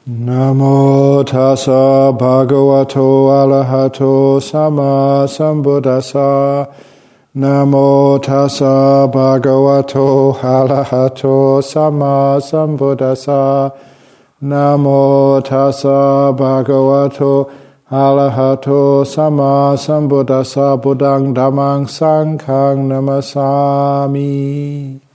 Namo tassa bhagavato arahato sama sambuddhassa. Namo tassa bhagavato arahato sama sambuddhassa. Namo tassa bhagavato arahato sama sambuddhassa. Buddhang dhammang sanghang namasami.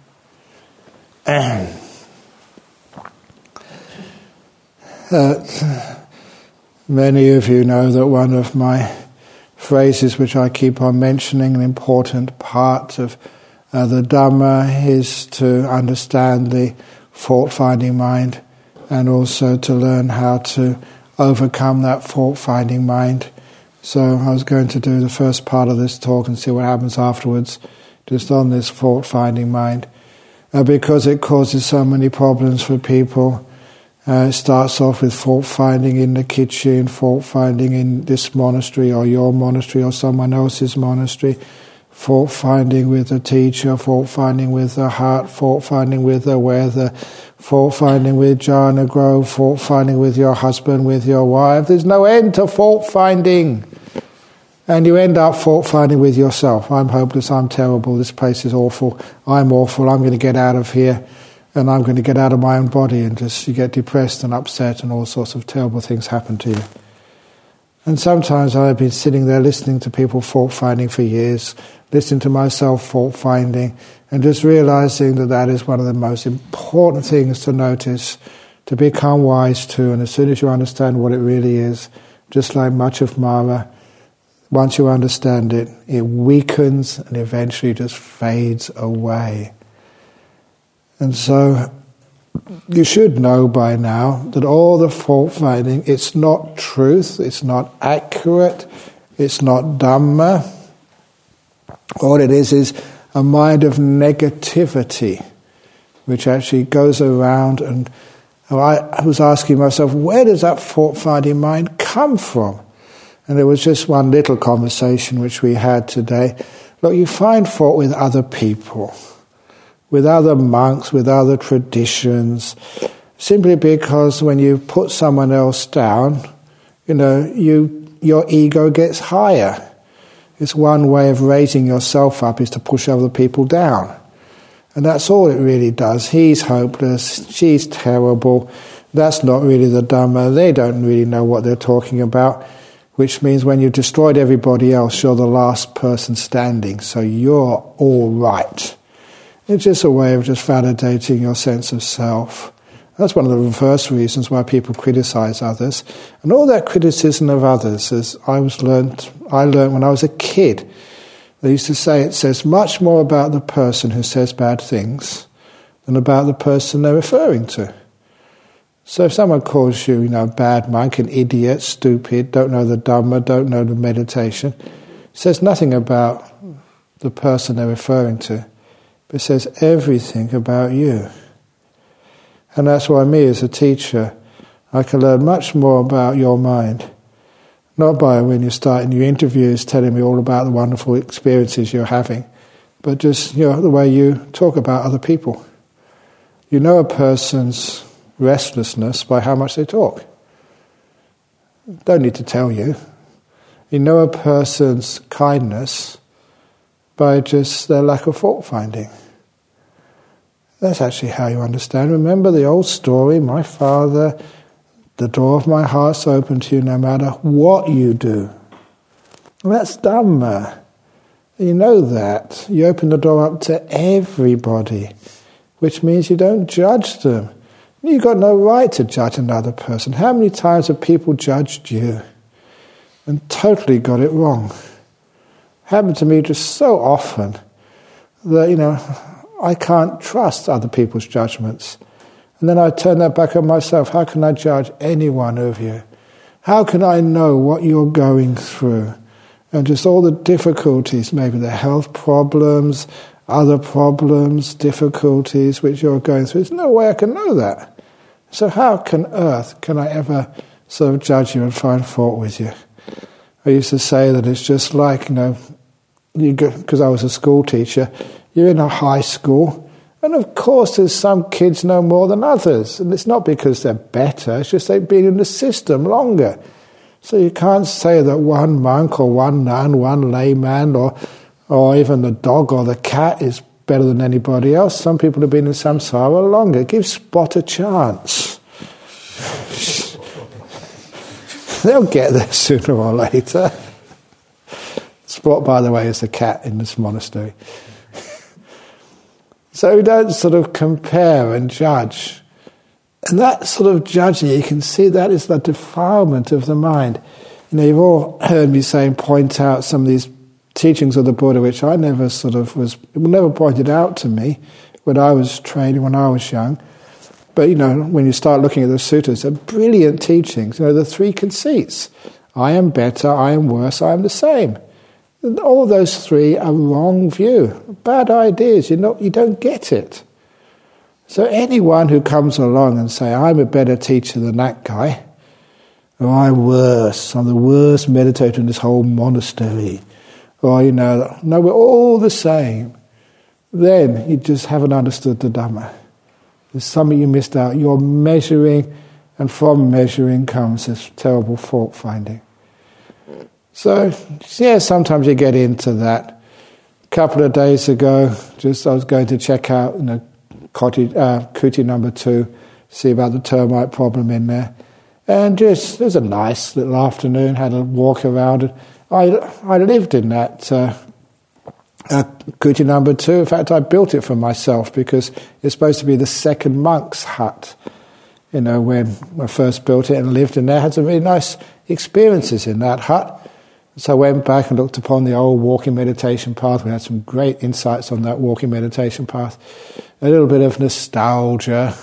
Many of you know that one of my phrases which I keep on mentioning, an important part of the Dhamma, is to understand the fault-finding mind and also to learn how to overcome that fault-finding mind. So I was going to do the first part of this talk and see what happens afterwards, just on this fault-finding mind, because it causes so many problems for people. It starts off with fault-finding in the kitchen, fault-finding in this monastery or your monastery or someone else's monastery, fault-finding with the teacher, fault-finding with the heart, fault-finding with the weather, fault-finding with jhana growth, fault-finding with your husband, with your wife. There's no end to fault-finding. And you end up fault-finding with yourself. I'm hopeless, I'm terrible, this place is awful, I'm going to get out of here. And I'm going to get out of my own body, and just you get depressed and upset and all sorts of terrible things happen to you. And sometimes I've been sitting there listening to people fault-finding for years, listening to myself fault-finding, and just realizing that that is one of the most important things to notice, to become wise to. And as soon as you understand what it really is, just like much of Mara, once you understand it, it weakens and eventually just fades away. And so you should know by now that all the fault-finding, it's not truth, it's not accurate, it's not Dhamma. All it is a mind of negativity, which actually goes around. And I was asking myself, where does that fault-finding mind come from? And there was just one little conversation which we had today. Look, you find fault with other people, with other monks, with other traditions, simply because when you put someone else down, your ego gets higher. It's one way of raising yourself up, is to push other people down. And that's all it really does. He's hopeless, she's terrible, that's not really the Dhamma, they don't really know what they're talking about, which means when you've destroyed everybody else, you're the last person standing, so you're all right. It's just a way of just validating your sense of self. That's one of the first reasons why people criticize others. And all that criticism of others, as I learned when I was a kid. They used to say it says much more about the person who says bad things than about the person they're referring to. So if someone calls you, bad monk, an idiot, stupid, don't know the Dhamma, don't know the meditation, it says nothing about the person they're referring to. It says everything about you. And that's why me as a teacher, I can learn much more about your mind. Not by when you start in your interviews telling me all about the wonderful experiences you're having, but just the way you talk about other people. You know a person's restlessness by how much they talk. Don't need to tell you. You know a person's kindness by just their lack of fault-finding. That's actually how you understand. Remember the old story, my father, the door of my heart's open to you no matter what you do. And that's Dhamma. You know that. You open the door up to everybody, which means you don't judge them. You've got no right to judge another person. How many times have people judged you and totally got it wrong? Happened to me just so often that, I can't trust other people's judgments. And then I turn that back on myself. How can I judge any one of you? How can I know what you're going through? And just all the difficulties, maybe the health problems, other problems, difficulties which you're going through. There's no way I can know that. So how can I ever sort of judge you and find fault with you? I used to say that it's just like, because I was a school teacher, you're in a high school And of course there's some kids know more than others, and it's not because they're better, it's just they've been in the system longer. So you can't say that one monk or one nun, one layman, or even the dog or the cat is better than anybody else. Some people have been in samsara longer. Give Spot a chance. They'll get there sooner or later. Spot, by the way, is the cat in this monastery. So we don't sort of compare and judge. And that sort of judging, you can see that is the defilement of the mind. You know, you've all heard me point out some of these teachings of the Buddha, which I never never pointed out to me when I was training, when I was young. But, you know, when you start looking at the sutras, they're brilliant teachings. You know, the three conceits. I am better, I am worse, I am the same. All those three are wrong view, bad ideas. You don't get it. So anyone who comes along and say, I'm a better teacher than that guy, or I'm the worst meditator in this whole monastery, or, you know, no, we're all the same, then you just haven't understood the Dhamma. There's something you missed out. You're measuring, and from measuring comes this terrible fault finding. So, yeah, sometimes you get into that. A couple of days ago, I was going to check out, you know, Kuti number 2, see about the termite problem in there. And it was a nice little afternoon, had a walk around. And I lived in that Kuti number 2. In fact, I built it for myself because it's supposed to be the second monk's hut. You know, when I first built it and lived in there, I had some really nice experiences in that hut. So I went back and looked upon the old walking meditation path. We had some great insights on that walking meditation path. A little bit of nostalgia.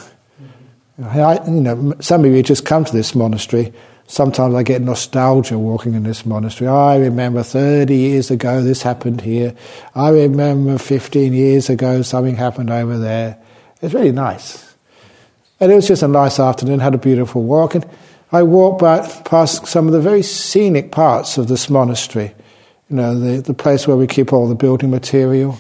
Some of you just come to this monastery. Sometimes I get nostalgia walking in this monastery. I remember 30 years ago this happened here. I remember 15 years ago something happened over there. It's really nice. And it was just a nice afternoon, had a beautiful walk. And I walked back past some of the very scenic parts of this monastery. You know, the place where we keep all the building material.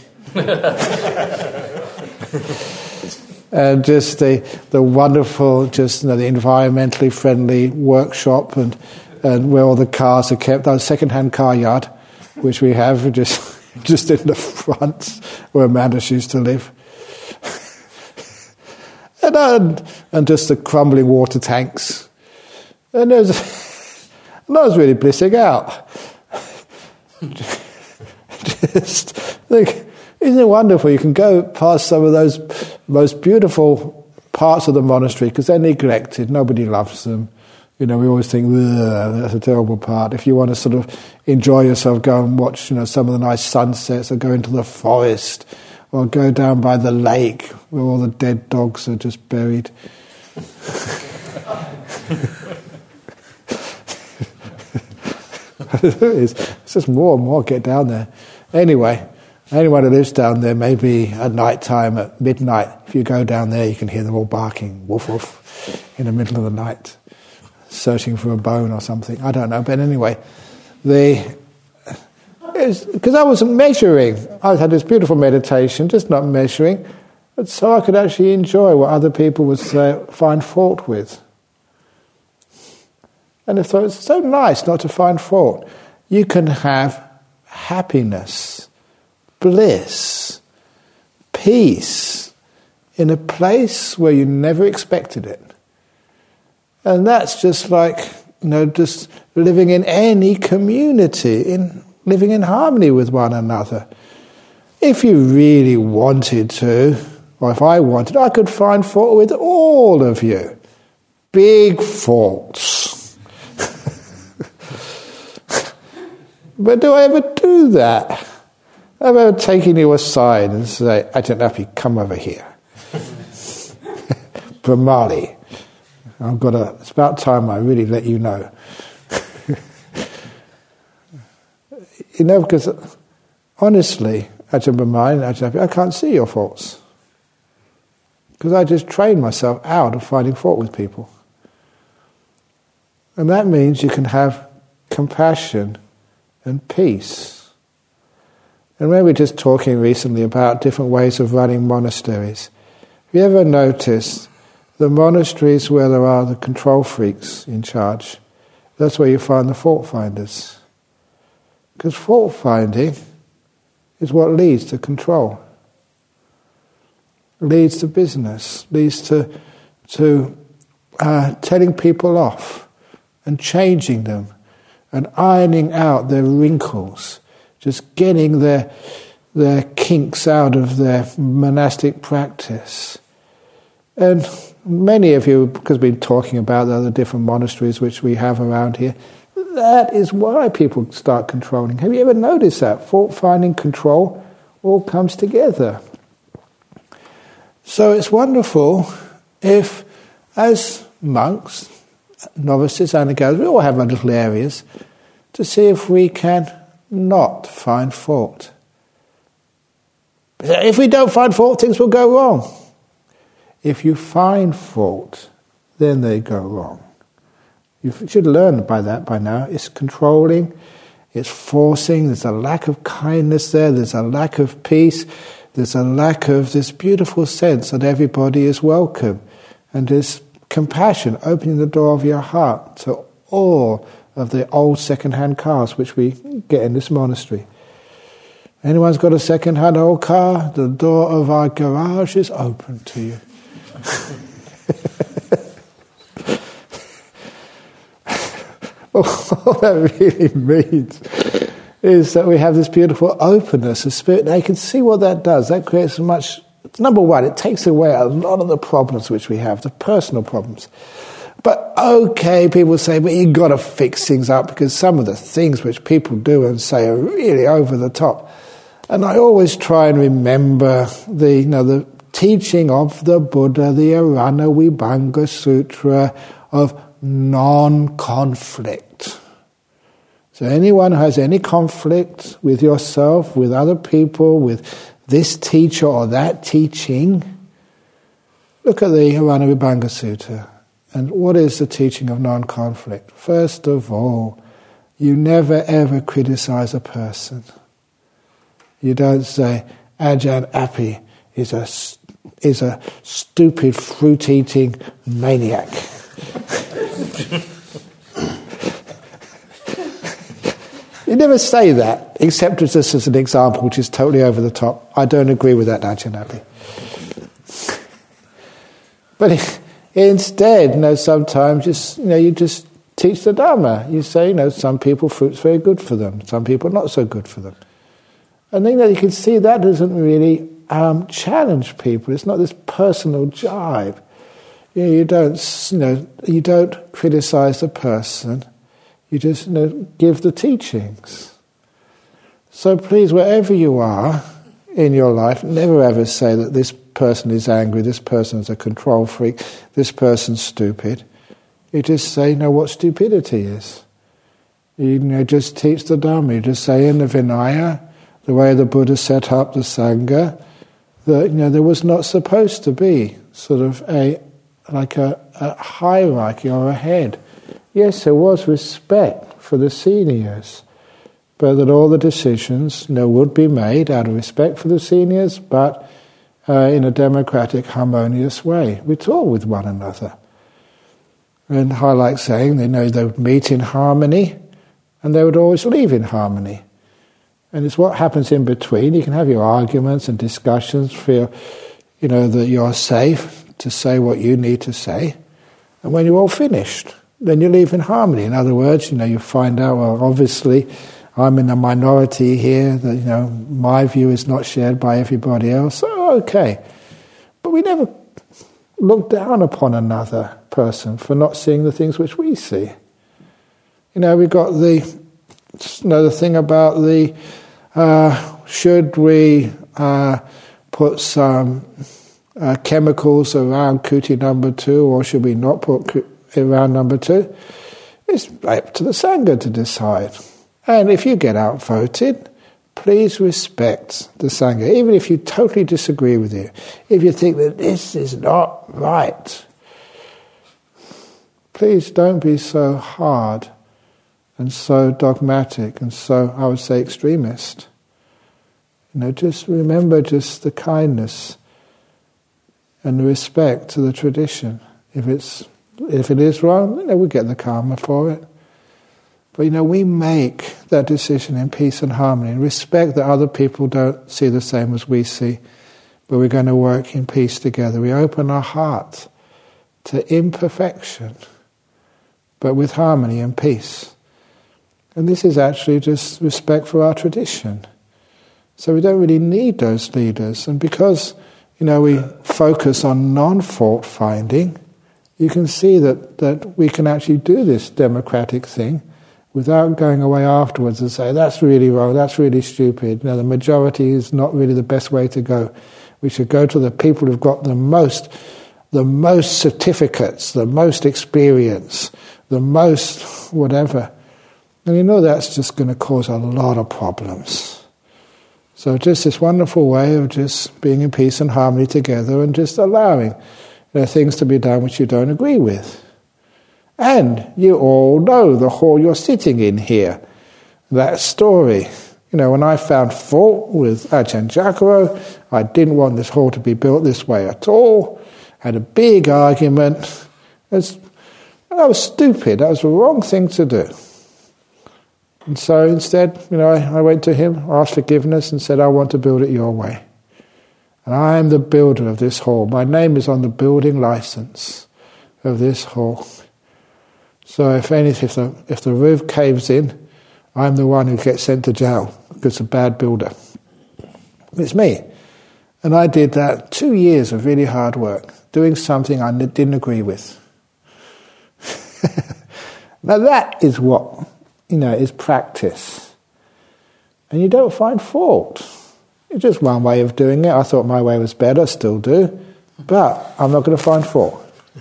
And just the wonderful, the environmentally friendly workshop and where all the cars are kept. Our second-hand car yard, which we have just in the front where Amanda used to live. and just the crumbling water tanks. And I was really blissing out. Just think, isn't it wonderful? You can go past some of those most beautiful parts of the monastery because they're neglected. Nobody loves them. You know, we always think, that's a terrible part. If you want to sort of enjoy yourself, go and watch, some of the nice sunsets, or go into the forest, or go down by the lake where all the dead dogs are just buried. It's just more and more get down there. Anyway, anyone who lives down there, maybe at night time, at midnight, if you go down there, you can hear them all barking, woof woof, in the middle of the night, searching for a bone or something. I don't know, but anyway, because I wasn't measuring. I had this beautiful meditation, just not measuring, but so I could actually enjoy what other people would find fault with. And it's so nice not to find fault. You can have happiness, bliss, peace in a place where you never expected it. And that's just like, just living in any community, living in harmony with one another. If you really wanted to, or if I wanted, I could find fault with all of you. Big faults. But do I ever do that? Have I ever taken you aside and say, I don't know if you come over here. Brahmali, it's about time I really let you know. Because honestly, Ajahn Brahmali and Ajahn Api, I can't see your faults. Because I just trained myself out of finding fault with people. And that means you can have compassion and peace. And we were just talking recently about different ways of running monasteries. Have you ever noticed the monasteries where there are the control freaks in charge? That's where you find the fault finders. Because fault finding is what leads to control. Leads to business, leads to telling people off and changing them and ironing out their wrinkles, just getting their kinks out of their monastic practice. And many of you, because we've been talking about the other different monasteries which we have around here, that is why people start controlling. Have you ever noticed that? Fault-finding, control, all comes together. So it's wonderful if, as monks, novices, anagas, we all have our little areas, to see if we can not find fault. If we don't find fault, things will go wrong. If you find fault, then they go wrong. You should learn by that by now. It's controlling, it's forcing, there's a lack of kindness there, there's a lack of peace, there's a lack of this beautiful sense that everybody is welcome, and this compassion, opening the door of your heart to all of the old second-hand cars which we get in this monastery. Anyone's got a second-hand old car? The door of our garage is open to you. All that really means is that we have this beautiful openness of spirit. Now you can see what that does. That creates so much. Number one, it takes away a lot of the problems which we have, the personal problems. But okay, people say, but you've got to fix things up because some of the things which people do and say are really over the top. And I always try and remember the teaching of the Buddha, the Arana Vibhanga Sutra, of non-conflict. So anyone who has any conflict with yourself, with other people, with this teacher or that teaching, look at the Arana Vibhanga Sutta. And what is the teaching of non-conflict? First of all, you never ever criticize a person. You don't say, Ajahn Api is a stupid fruit-eating maniac. You never say that, except as this as an example which is totally over the top. I don't agree with that, Ajahn Api. But instead, sometimes you just teach the Dhamma. You say, some people fruit's very good for them, some people not so good for them. And then you can see that doesn't really challenge people. It's not this personal jibe. You don't criticize the person. You just give the teachings. So please, wherever you are in your life, never ever say that this person is angry, this person is a control freak, this person's stupid. You just say, what stupidity is. You just teach the Dhamma. You just say in the Vinaya, the way the Buddha set up the Sangha, that there was not supposed to be sort of a hierarchy or a head. Yes, there was respect for the seniors, but that all the decisions would be made out of respect for the seniors, but in a democratic, harmonious way. We talk with one another. And I like saying they would meet in harmony, and they would always leave in harmony. And it's what happens in between. You can have your arguments and discussions, feel that you're safe to say what you need to say. And when you're all finished, then you leave in harmony. In other words, you find out, well, obviously, I'm in a minority here, that, my view is not shared by everybody else. So, okay. But we never look down upon another person for not seeing the things which we see. We've got the thing about should we put some chemicals around kuti number 2, or should we not put around number 2? It's up to the Sangha to decide. And if you get outvoted, please respect the Sangha, even if you totally disagree with you. If you think that this is not right, please don't be so hard and so dogmatic and so, I would say, extremist. Just remember just the kindness and the respect to the tradition. If it is wrong, we get the karma for it. But we make that decision in peace and harmony, and respect that other people don't see the same as we see, but we're going to work in peace together. We open our heart to imperfection, but with harmony and peace. And this is actually just respect for our tradition. So we don't really need those leaders. And because, we focus on non-fault finding, you can see that we can actually do this democratic thing without going away afterwards and say, that's really wrong, that's really stupid. The majority is not really the best way to go. We should go to the people who've got the most certificates, the most experience, the most whatever. And that's just going to cause a lot of problems. So just this wonderful way of just being in peace and harmony together and just allowing things to be done which you don't agree with. And you all know the hall you're sitting in here. That story. When I found fault with Ajahn Jagaro, I didn't want this hall to be built this way at all. Had a big argument. That was stupid. That was the wrong thing to do. And so instead, I went to him, asked forgiveness, and said, I want to build it your way. And I am the builder of this hall. My name is on the building license of this hall. So if the roof caves in, I'm the one who gets sent to jail because it's a bad builder. It's me. And I did that 2 years of really hard work, doing something I didn't agree with. Now that is what, is practice. And you don't find fault. It's just one way of doing it. I thought my way was better, still do. But I'm not going to find fault.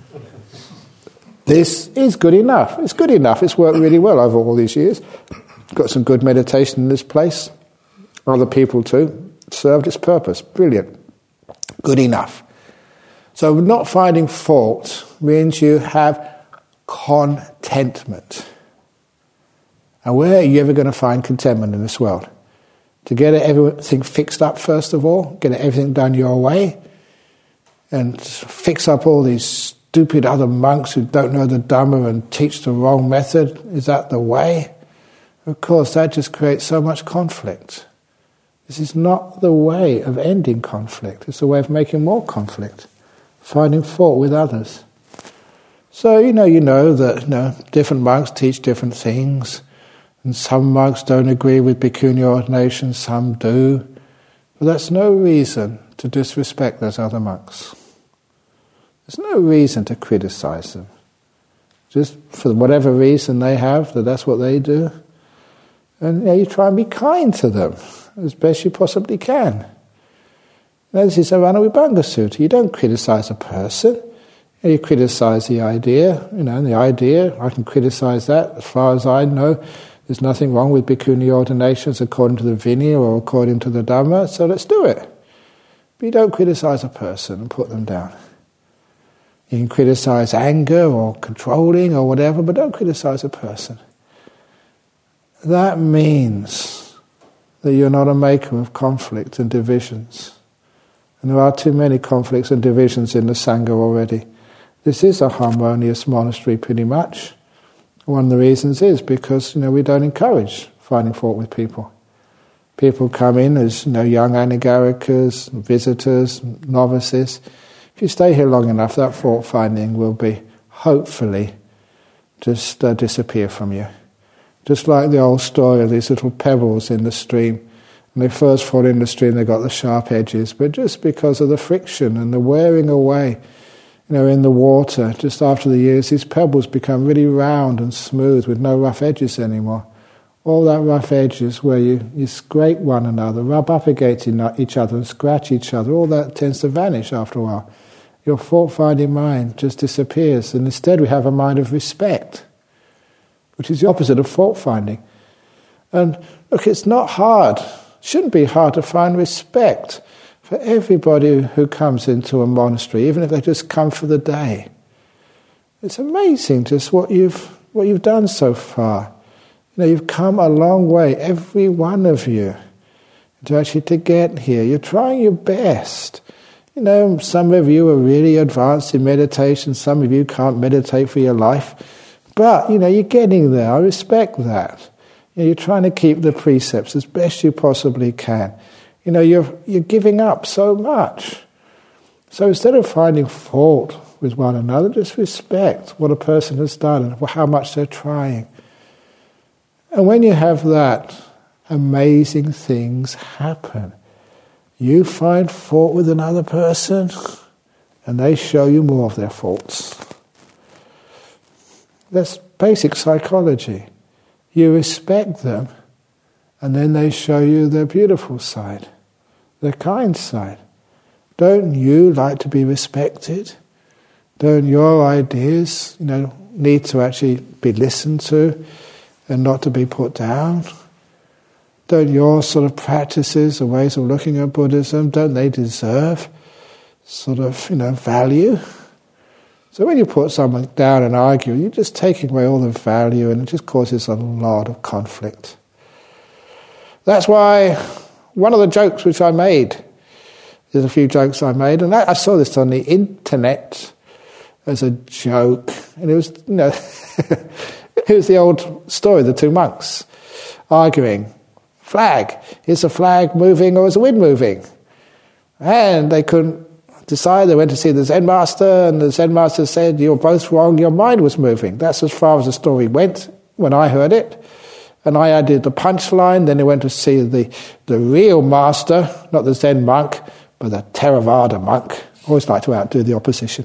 This is good enough. It's good enough. It's worked really well over all these years. Got some good meditation in this place. Other people too. Served its purpose. Brilliant. Good enough. So not finding fault means you have contentment. And where are you ever going to find contentment in this world? To get everything fixed up first of all, get everything done your way, and fix up all these stupid other monks who don't know the Dhamma and teach the wrong method. Is that the way? Of course, that just creates so much conflict. This is not the way of ending conflict. It's the way of making more conflict, finding fault with others. So, you know that different monks teach different things, and some monks don't agree with bhikkhuni ordination, some do. But that's no reason to disrespect those other monks. There's no reason to criticize them. Just for whatever reason they have, that's what they do. And you try and be kind to them as best you possibly can. Now, this is Arana Vibhanga Sutta. You don't criticize a person. You criticize the idea. And the idea, I can criticize that. As far as I know, there's nothing wrong with bhikkhuni ordinations according to the Vinaya or according to the Dhamma, so let's do it. But you don't criticize a person and put them down. You can criticize anger or controlling or whatever, but don't criticize a person. That means that you're not a maker of conflict and divisions. And there are too many conflicts and divisions in the Sangha already. This is a harmonious monastery pretty much. One of the reasons is because we don't encourage finding fault with people. People come in as young anagarikas, visitors, novices. If you stay here long enough, that fault finding will be hopefully just disappear from you. Just like the old story of these little pebbles in the stream. When they first fall in the stream, they got the sharp edges, but just because of the friction and the wearing away, in the water, just after the years, these pebbles become really round and smooth with no rough edges anymore. All that rough edges where you scrape one another, rub up against each other and scratch each other, all that tends to vanish after a while. Your fault-finding mind just disappears, and instead we have a mind of respect, which is the opposite of fault-finding. And look, it's not hard, shouldn't be hard to find respect for everybody who comes into a monastery, even if they just come for the day. It's amazing just what you've done so far. You've come a long way, every one of you. to get here. You're trying your best. Some of you are really advanced in meditation, some of you can't meditate for your life, but, you're getting there. I respect that. You're trying to keep the precepts as best you possibly can. You're giving up so much. So instead of finding fault with one another, just respect what a person has done and how much they're trying. And when you have that, amazing things happen. You find fault with another person, and they show you more of their faults. That's basic psychology. You respect them, and then they show you their beautiful side, their kind side. Don't you like to be respected? Don't your ideas, need to actually be listened to and not to be put down? Don't your sort of practices or ways of looking at Buddhism, don't they deserve value? So when you put someone down and argue, you're just taking away all the value, and it just causes a lot of conflict. That's why one of the jokes which I made, there's a few jokes I made, and I saw this on the internet as a joke, and it was, it was the old story, the two monks arguing. Flag, is the flag moving or is the wind moving? And they couldn't decide. They went to see the Zen master, and the Zen master said, you're both wrong, your mind was moving. That's as far as the story went when I heard it. And I added the punchline. Then they went to see the real master, not the Zen monk, but the Theravada monk. Always like to outdo the opposition.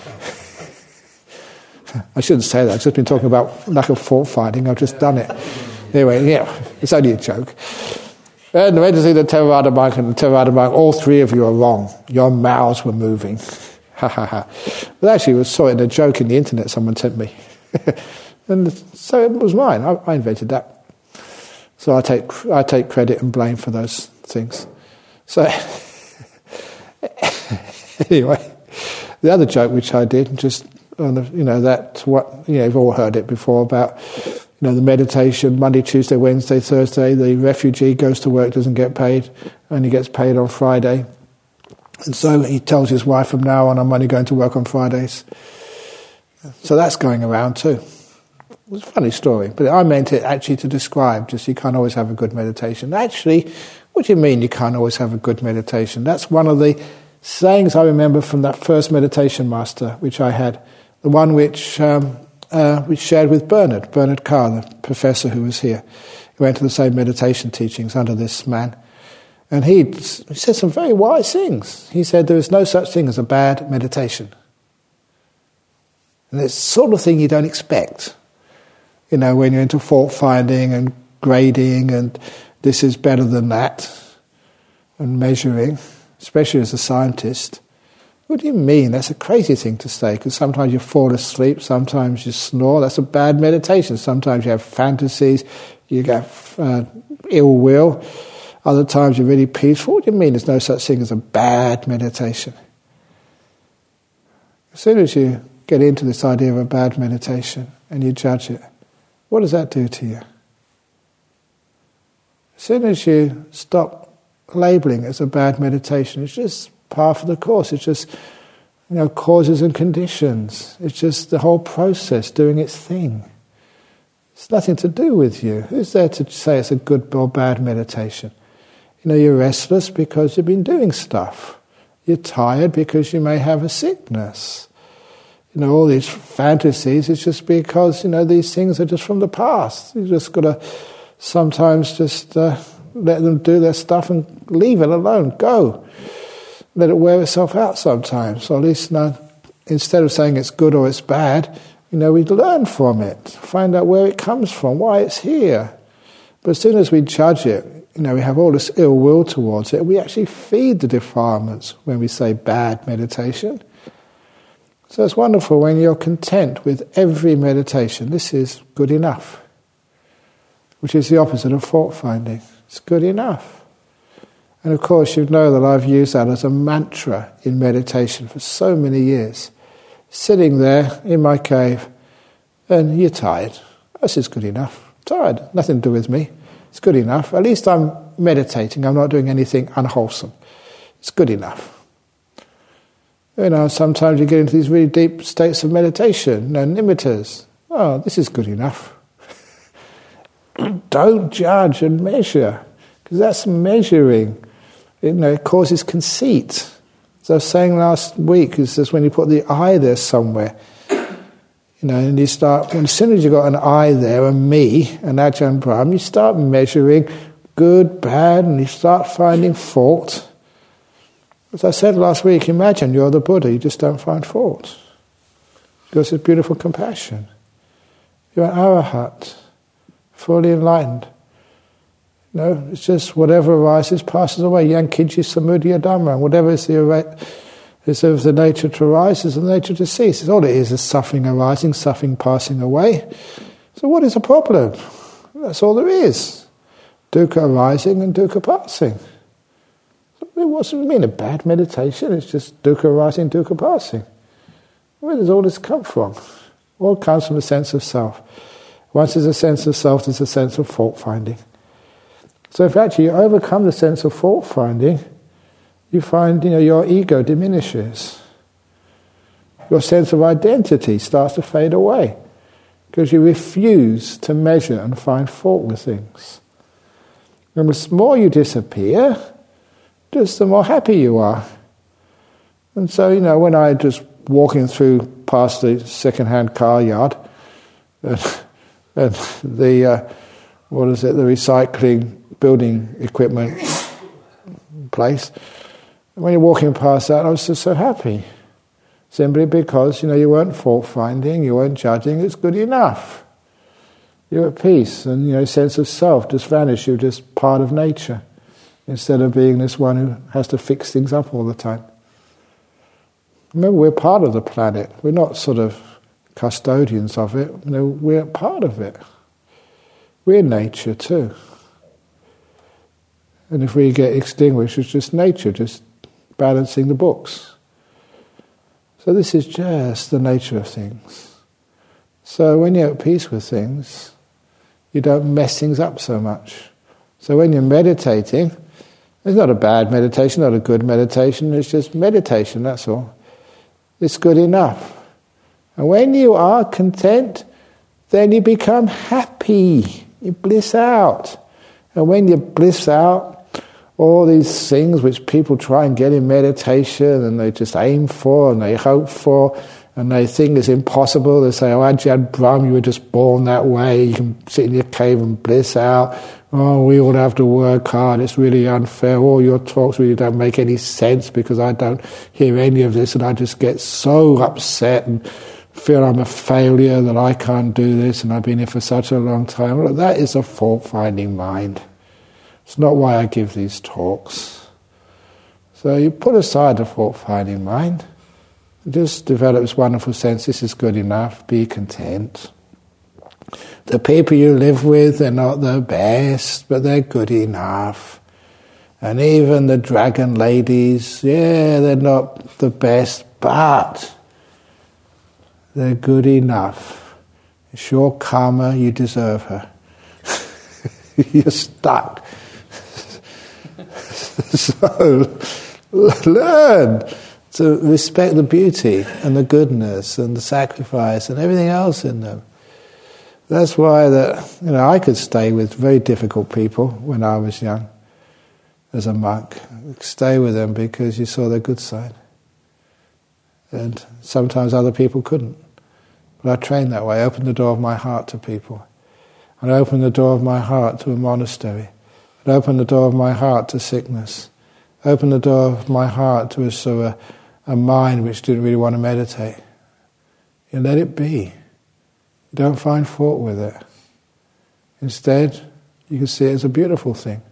I shouldn't say that. I've just been talking about lack of fault finding. I've just done it. Anyway, it's only a joke. And went to see the Theravada monk, and the Theravada monk, all three of you are wrong. Your mouths were moving. Ha ha ha. But actually, I saw it in a joke in the internet someone sent me. And so it was mine. I invented that. So I take credit and blame for those things. So anyway, the other joke which I did, just on you've all heard it before about the meditation, Monday, Tuesday, Wednesday, Thursday, the refugee goes to work, doesn't get paid, only gets paid on Friday. And so he tells his wife, from now on, I'm only going to work on Fridays. So that's going around too. It's a funny story, but I meant it actually to describe just you can't always have a good meditation. Actually, what do you mean you can't always have a good meditation? That's one of the sayings I remember from that first meditation master which I had, the one which we shared with Bernard Carr, the professor who was here. He went to the same meditation teachings under this man. And he said some very wise things. He said there is no such thing as a bad meditation. And it's the sort of thing you don't expect. When you're into fault finding and grading and this is better than that and measuring, especially as a scientist. What do you mean? That's a crazy thing to say, because sometimes you fall asleep, sometimes you snore. That's a bad meditation. Sometimes you have fantasies, you get ill will. Other times you're really peaceful. What do you mean there's no such thing as a bad meditation? As soon as you get into this idea of a bad meditation and you judge it, what does that do to you? As soon as you stop labeling it as a bad meditation, it's just part of the course. It's just causes and conditions. It's just the whole process doing its thing. It's nothing to do with you. Who's there to say it's a good or bad meditation? You're restless because you've been doing stuff. You're tired because you may have a sickness. All these fantasies, it's just because, these things are just from the past. You just got to sometimes just let them do their stuff and leave it alone. Go. Let it wear itself out sometimes. Or at least, instead of saying it's good or it's bad, we learn from it. Find out where it comes from, why it's here. But as soon as we judge it, we have all this ill will towards it. We actually feed the defilements when we say bad meditation. So it's wonderful when you're content with every meditation. This is good enough, which is the opposite of fault finding. It's good enough. And of course, you know that I've used that as a mantra in meditation for so many years. Sitting there in my cave, and you're tired. This is good enough. Tired. Nothing to do with me. It's good enough. At least I'm meditating. I'm not doing anything unwholesome. It's good enough. Sometimes you get into these really deep states of meditation, nimittas. Oh, this is good enough. Don't judge and measure, because that's measuring. It causes conceit. As I was saying last week, is just when you put the I there somewhere, and you start, as soon as you've got an I there, and me, and Ajahn Brahm, you start measuring good, bad, and you start finding fault. As I said last week, imagine you're the Buddha, you just don't find fault. Because it's beautiful compassion. You're an arahat, fully enlightened. It's just whatever arises passes away. Yankiji samudaya dhamma. Whatever is of the nature to arise is the nature to cease. All it is suffering arising, suffering passing away. So what is the problem? That's all there is. Dukkha arising and dukkha passing. What does it mean? A bad meditation? It's just dukkha arising, dukkha passing. Where does all this come from? All comes from a sense of self. Once there's a sense of self, there's a sense of fault finding. So if actually you overcome the sense of fault finding, you find your ego diminishes. Your sense of identity starts to fade away because you refuse to measure and find fault with things. And the more you disappear, just the more happy you are. And so, when I just walking past the second-hand car yard, and the recycling building equipment place, when you're walking past that, I was just so happy. Simply because, you weren't fault-finding, you weren't judging, it's good enough. You're at peace, and, sense of self just vanished, you're just part of nature, instead of being this one who has to fix things up all the time. Remember, we're part of the planet. We're not sort of custodians of it. We're part of it. We're nature too. And if we get extinguished, it's just nature, just balancing the books. So this is just the nature of things. So when you're at peace with things, you don't mess things up so much. So when you're meditating, it's not a bad meditation, not a good meditation, it's just meditation, that's all. It's good enough. And when you are content, then you become happy. You bliss out. And when you bliss out, all these things which people try and get in meditation and they just aim for and they hope for and they think is impossible. They say, Ajahn Brahm, you were just born that way. You can sit in your cave and bliss out. Oh, we all have to work hard. It's really unfair. All your talks really don't make any sense because I don't hear any of this and I just get so upset and feel I'm a failure, that I can't do this and I've been here for such a long time. Well, that is a fault-finding mind. It's not why I give these talks. So you put aside the fault-finding mind. Just develop this wonderful sense, this is good enough, be content. The people you live with, they're not the best, but they're good enough. And even the dragon ladies, they're not the best, but they're good enough. It's your karma, you deserve her. You're stuck. So, learn to respect the beauty and the goodness and the sacrifice and everything else in them. That's why I could stay with very difficult people when I was young, as a monk. Stay with them because you saw their good side. And sometimes other people couldn't. But I trained that way. I opened the door of my heart to people. And I opened the door of my heart to a monastery. I opened the door of my heart to sickness. I opened the door of my heart to a mind which didn't really want to meditate. You let it be. You don't find fault with it. Instead, you can see it as a beautiful thing.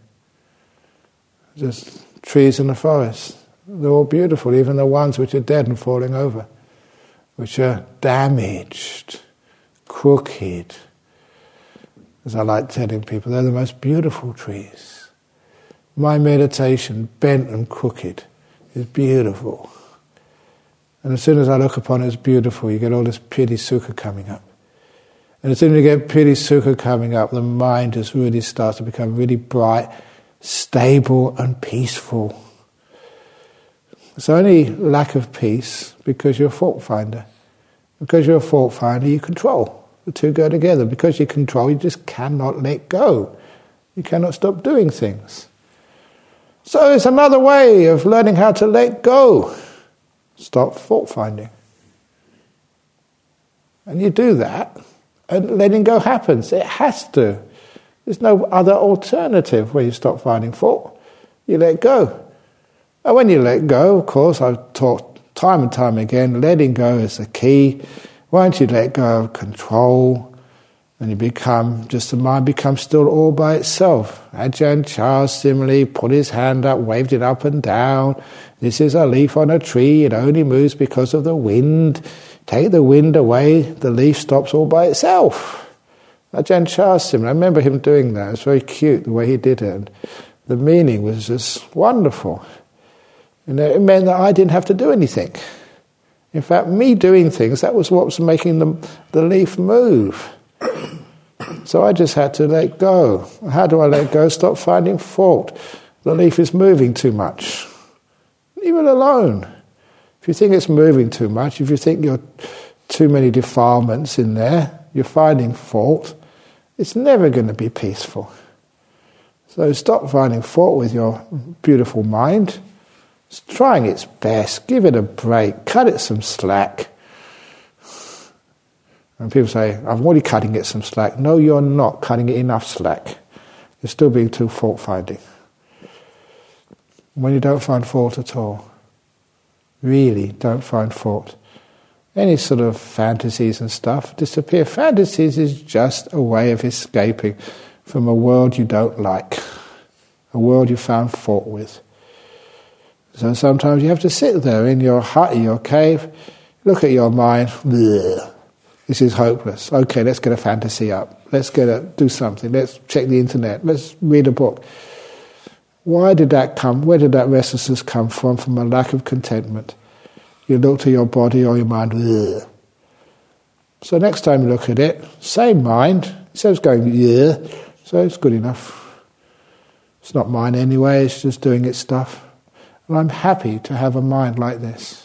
Just trees in the forest. They're all beautiful, even the ones which are dead and falling over, which are damaged, crooked. As I like telling people, they're the most beautiful trees. My meditation, bent and crooked, is beautiful. And as soon as I look upon it as beautiful, you get all this piti sukha coming up. And as soon as you get piti sukha coming up, the mind just really starts to become really bright, stable and peaceful. It's only lack of peace because you're a fault finder. Because you're a fault finder, you control. The two go together. Because you control, you just cannot let go. You cannot stop doing things. So it's another way of learning how to let go. Stop fault finding. And you do that, and letting go happens. It has to. There's no other alternative when you stop finding fault. You let go. And when you let go, of course, I've taught time and time again, letting go is the key. Once you let go of control, then you become, just the mind becomes still all by itself. Ajahn Chah similarly put his hand up, waved it up and down. This is a leaf on a tree, it only moves because of the wind. Take the wind away, the leaf stops all by itself. Ajahn Chah similar, I remember him doing that. It was very cute the way he did it. And the meaning was just wonderful. And it meant that I didn't have to do anything. In fact, me doing things, that was what was making the leaf move. So I just had to let go. How do I let go? Stop finding fault. The leaf is moving too much. Leave it alone. If you think it's moving too much, if you think you're too many defilements in there, you're finding fault, it's never going to be peaceful. So stop finding fault with your beautiful mind. It's trying its best. Give it a break. Cut it some slack. And people say, I'm already cutting it some slack. No, you're not cutting it enough slack. You're still being too fault-finding. When you don't find fault at all, really don't find fault. Any sort of fantasies and stuff disappear. Fantasies is just a way of escaping from a world you don't like, a world you found fault with. So sometimes you have to sit there in your hut, in your cave, look at your mind, bleh. This is hopeless. Okay, let's get a fantasy up. Let's do something. Let's check the internet. Let's read a book. Why did that come? Where did that restlessness come from? From a lack of contentment. You look to your body or your mind. Ugh. So next time you look at it, same mind. Instead of going, yeah, so it's good enough. It's not mine anyway, it's just doing its stuff. And I'm happy to have a mind like this.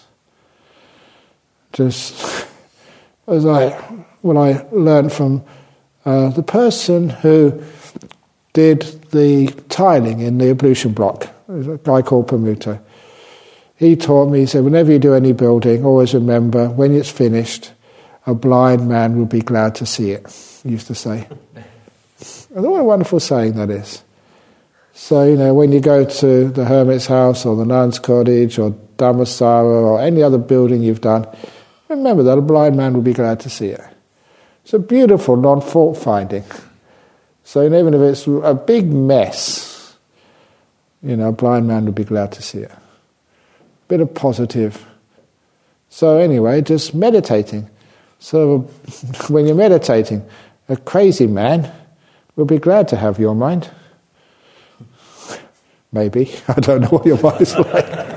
Just as what I learned from the person who did the tiling in the ablution block, a guy called Pamuto. He taught me, he said, whenever you do any building, always remember, when it's finished, a blind man will be glad to see it, he used to say. And what a wonderful saying that is. So, when you go to the hermit's house or the nun's cottage or Dhammasara or any other building you've done, remember that a blind man will be glad to see it. It's a beautiful non-fault finding. So even if it's a big mess, a blind man will be glad to see it. Bit of positive. So anyway, just meditating. So when you're meditating, a crazy man will be glad to have your mind. Maybe. I don't know what your mind is like.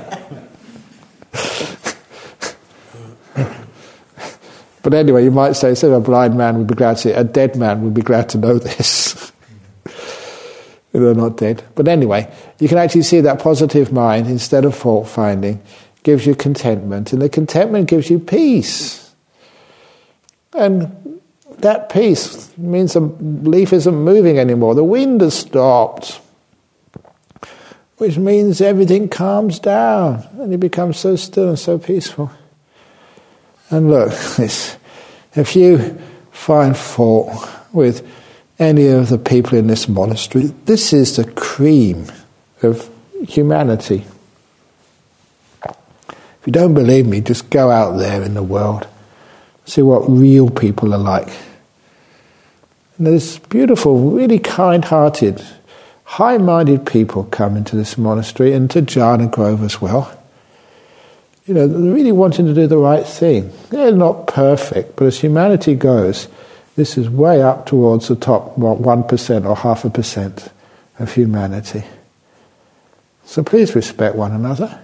But anyway, you might say, instead of a blind man would be glad to see it, a dead man would be glad to know this. They're not dead. But anyway, you can actually see that positive mind, instead of fault-finding, gives you contentment. And the contentment gives you peace. And that peace means the leaf isn't moving anymore. The wind has stopped. Which means everything calms down. And it becomes so still and so peaceful. And look, if you find fault with any of the people in this monastery, this is the cream of humanity. If you don't believe me, just go out there in the world, see what real people are like. And there's beautiful, really kind-hearted, high-minded people come into this monastery and to Jhana Grove as well. They're really wanting to do the right thing. They're not perfect, but as humanity goes, this is way up towards the top 1% or 0.5% of humanity. So please respect one another.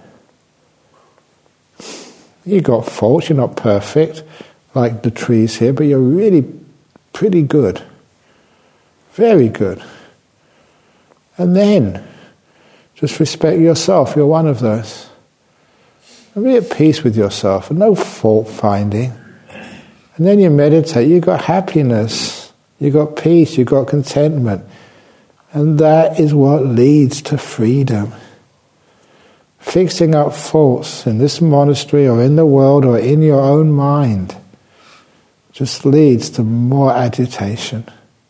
You got faults, you're not perfect, like the trees here, but you're really pretty good. Very good. And then Just respect yourself, you're one of those. And be at peace with yourself, and no fault finding. And then you meditate, you've got happiness, you've got peace, you've got contentment. And that is what leads to freedom. Fixing up faults in this monastery or in the world or in your own mind just leads to more agitation.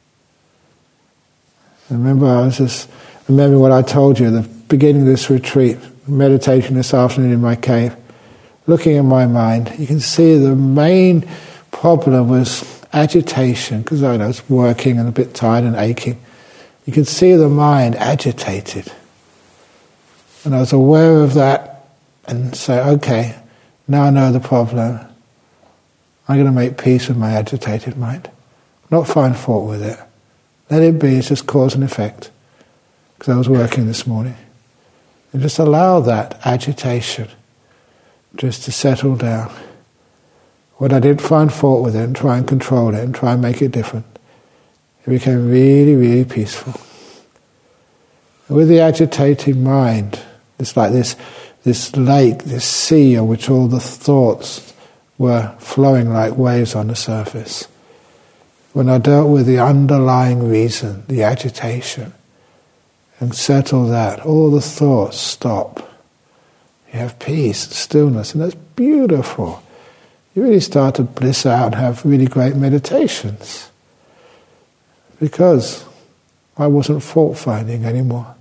Remember, I was just remembering what I told you at the beginning of this retreat, meditation this afternoon in my cave. Looking at my mind, you can see the main problem was agitation, because I was working and a bit tired and aching. You can see the mind agitated. And I was aware of that and say, okay, now I know the problem. I'm going to make peace with my agitated mind. Not find fault with it. Let it be, it's just cause and effect. Because I was working this morning. And just allow that agitation just to settle down. When I didn't find fault with it and try and control it and try and make it different, it became really, really peaceful. And with the agitating mind, it's like this lake, this sea on which all the thoughts were flowing like waves on the surface. When I dealt with the underlying reason, the agitation, and settle that, all the thoughts stop. You have peace, stillness, and that's beautiful. You really start to bliss out and have really great meditations. Because I wasn't fault-finding anymore.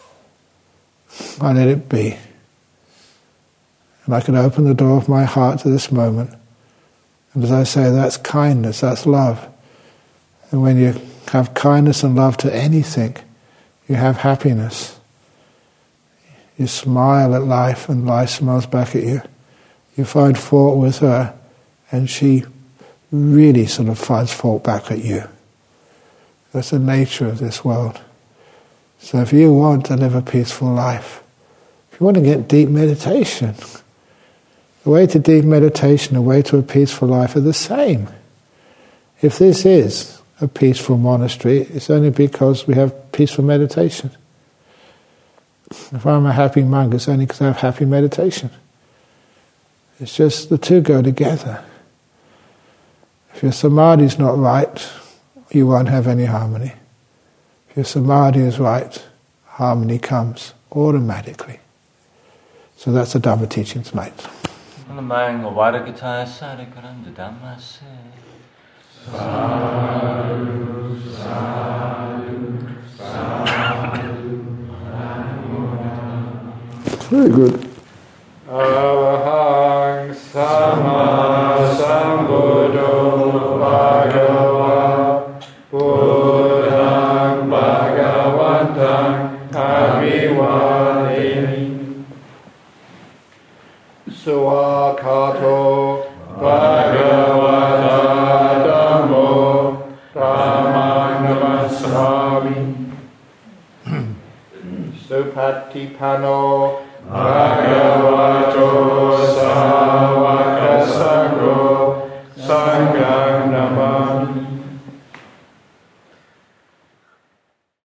I let it be. And I could open the door of my heart to this moment. And as I say, that's kindness, that's love. And when you have kindness and love to anything, you have happiness. You smile at life and life smiles back at you. You find fault with her and she really sort of finds fault back at you. That's the nature of this world. So if you want to live a peaceful life, if you want to get deep meditation, the way to deep meditation, the way to a peaceful life are the same. If this is a peaceful monastery, it's only because we have peaceful meditation. If I'm a happy monk, it's only because I have happy meditation. It's just the two go together. If your samadhi is not right, you won't have any harmony. If your samadhi is right, harmony comes automatically. So that's the Dhamma teaching tonight. Very good. Arahang Sama Sambuddho Bhagava Buddhang Bhagavantang Abhivademi Suakato Bhagavata Dhammo Dhammang Namassami Supatipano Bhagavato